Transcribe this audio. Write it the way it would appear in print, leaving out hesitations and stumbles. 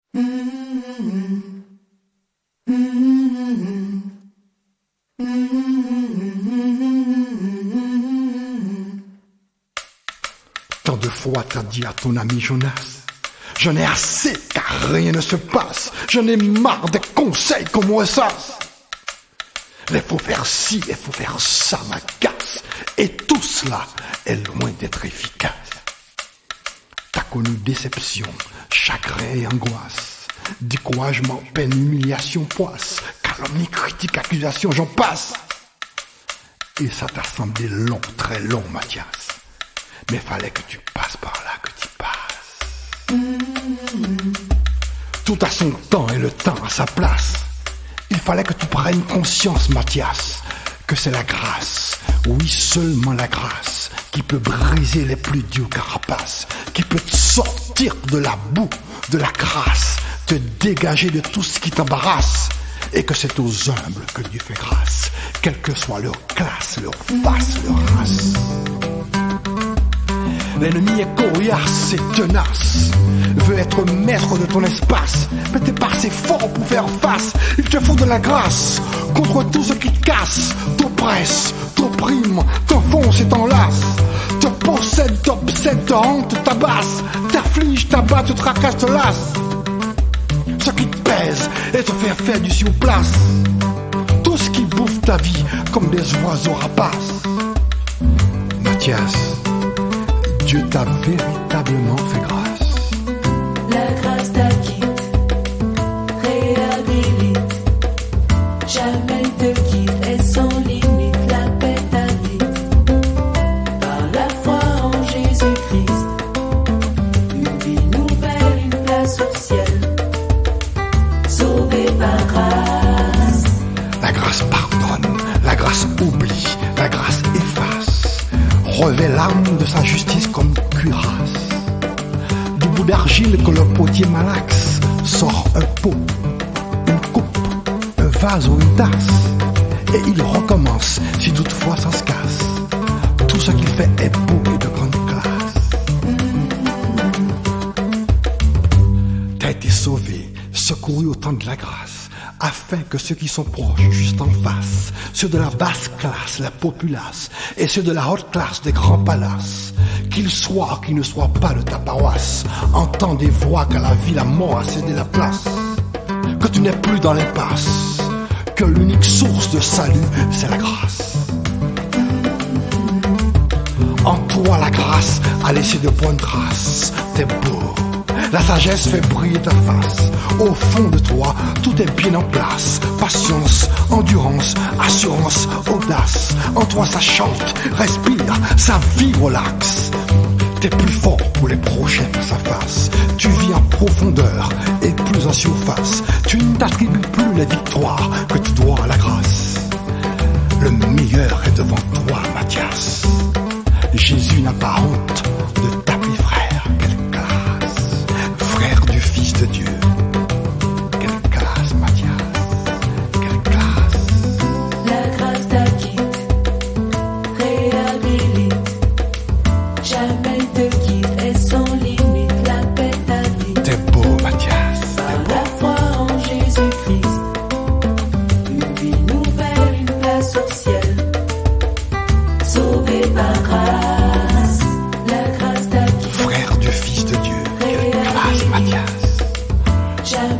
Tant de fois t'as dit à ton ami Jonas, j'en ai assez car rien ne se passe, j'en ai marre des conseils qu'on me ressasse. Il faut faire ci, il faut faire ça, m'agace, et tout cela est loin d'être efficace. T'as connu déception, chagrin et angoisse, découragement, peine, humiliation, poisse, calomnie, critique, accusation, j'en passe. Et ça t'a semblé long, très long, Mathias. Mais fallait que tu passes par là, que tu passes. Tout a son temps et le temps a sa place. Il fallait que tu prennes conscience, Mathias, que c'est la grâce, oui seulement la grâce, qui peut briser les plus durs carapaces, qui peut te sortir de la boue, de la crasse, te dégager de tout ce qui t'embarrasse, et que c'est aux humbles que Dieu fait grâce, quelle que soit leur classe, leur face, leur race. L'ennemi est coriace et tenace, veut être maître de ton espace, mais t'es pas assez fort pour faire face. Il te faut de la grâce contre tout ce qui te casse, t'oppresse, t'opprime, t'enfonce et t'enlace, te possède, t'obsède, te hante, tabasse, t'afflige, t'abat, te tracasse, te lasse. Ce qui te pèse et te fait faire du surplace, tout ce qui bouffe ta vie comme des oiseaux rapaces. Mathias, Dieu t'a véritablement fait grâce. La grâce t'acquitte, réhabilite, jamais te quitte et sans limite la paix t'habite. Par la foi en Jésus-Christ, une vie nouvelle, une place au ciel, sauvé par grâce. La grâce pardonne, la grâce oublie, la grâce efface, revêt l'âme de sa justice comme cuirasse. Du bout d'argile que le potier malaxe sort un pot, une coupe, un vase ou une tasse, et il recommence si toutefois ça se casse. Tout ce qu'il fait est beau et de grande classe. T'as été sauvé, secouru au temps de la grâce, afin que ceux qui sont proches, juste en face, ceux de la basse classe, la populace, et ceux de la haute classe, des grands palaces, qu'ils soient ou qu'ils ne soient pas de ta paroisse, entendent et voient qu'à la vie, la mort a cédé la place, que tu n'es plus dans l'impasse, que l'unique source de salut, c'est la grâce. En toi, la grâce a laissé de bonnes traces, t'es beau. La sagesse fait briller ta face. Au fond de toi, tout est bien en place. Patience, endurance, assurance, audace. En toi, ça chante, respire, ça vit, relaxe. T'es plus fort pour les prochains face à face. Tu vis en profondeur et plus en surface. Tu ne t'attribues plus les victoires que tu dois à la grâce. Le meilleur est devant toi, Mathias. Jésus n'a pas honte de t'appeler frère. Quelle classe, frère du Fils de Dieu. Quelle classe, Mathias. Quelle classe. La grâce t'acquitte, réhabilite, jamais te quitte et sans limite la paix t'habite. T'es beau, Mathias. Par la foi en Jésus-Christ, une vie nouvelle, une place au ciel, sauvé par grâce. La grâce t'acquitte, Frère du Fils de Dieu. Quelle classe, Mathias. jamais